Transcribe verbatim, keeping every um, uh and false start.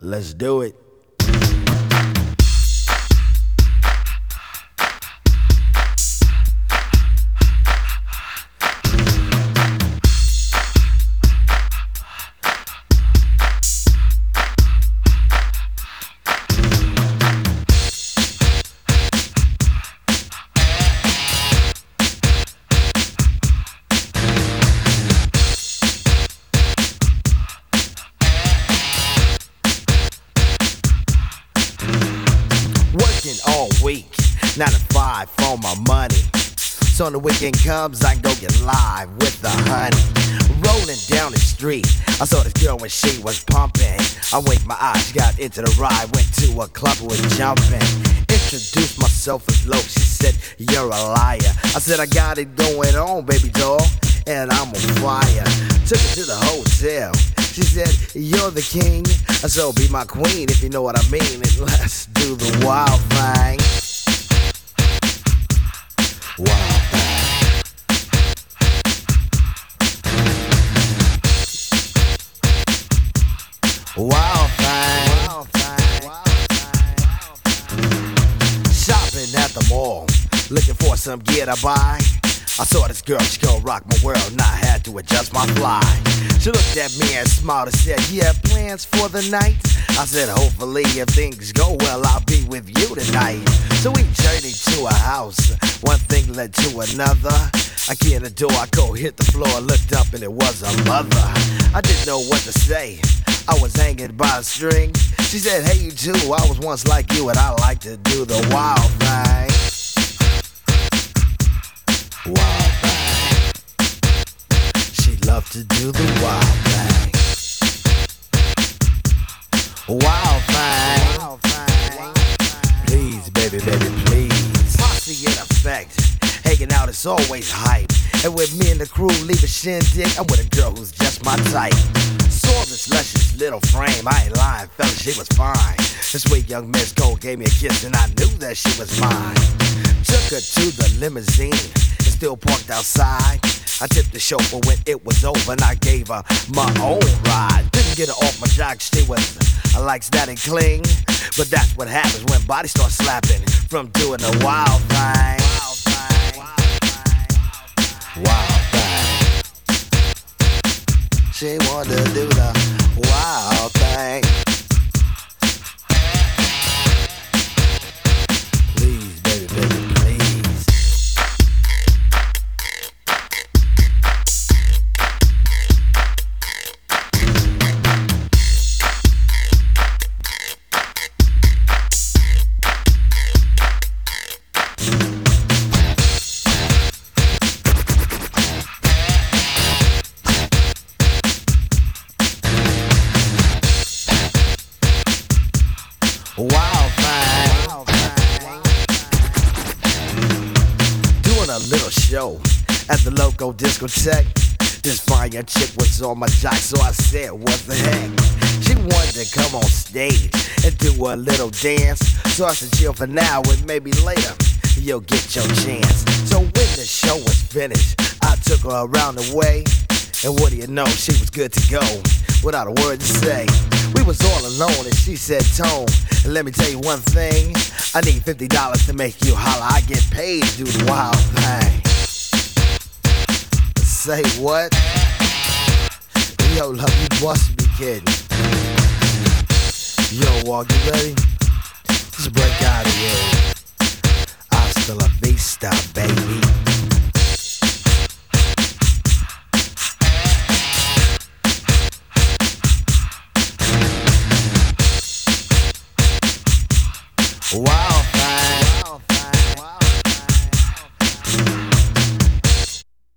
Let's do it. All week, nine to five for my money. So when the weekend comes, I can go get live with the honey. Rolling down the street, I saw this girl when she was pumping. I winked my eyes, she got into the ride, went to a club and was jumping. Introduced myself as low, she said, you're a liar. I said, I got it going on, baby doll, and I'm on fire. Took her to the hotel. She said, you're the king, so be my queen if you know what I mean. And let's do the wild thing. Wild thing. Wild thing. Wild thing. Shopping at the mall, looking for some gear to buy. I saw this girl, she gon' rock my world, and I had to adjust my fly. She looked at me and smiled and said, you have plans for the night? I said, hopefully if things go well, I'll be with you tonight. So we journeyed to a house, one thing led to another. I key in the door, I go hit the floor, looked up and it was a mother. I didn't know what to say, I was hanging by a string. She said, hey you too, I was once like you and I like to do the wild thing. Wild thing. She loved to do the wild thing. Wild thing. Wild thing. Please, baby, baby, please. Posse in effect. Hanging out is always hype. And with me and the crew leave a shindig, I'm with a girl who's just my type. Saw this luscious little frame, I ain't lying, fella, she was fine. This sweet young Miss Cole gave me a kiss and I knew that she was mine. Took her to the limousine, still parked outside. I tipped the chauffeur when it was over and I gave her my own ride. Didn't get her off my jock, she was I likes that and cling. But that's what happens when bodies start slapping from doing the wild thing. Wild thing. Wild thing. She wanted to do the wild thing. Please, baby, baby, please. Wild thing. Wild thing. Doing a little show at the local discotheque. This fine young chick was on my jock, so I said, what the heck? She wanted to come on stage and do a little dance. So I said, chill for now and maybe later you'll get your chance. So when the show was finished, I took her around the way. And what do you know, she was good to go without a word to say. We was all alone and she said, Tone, and let me tell you one thing, I need fifty dollars to make you holler. I get paid to do the wild thing. Say what? Yo, love, you must be kidding. Yo, Walk, you ready? Let's break out of here. Hasta la vista, baby. Wow.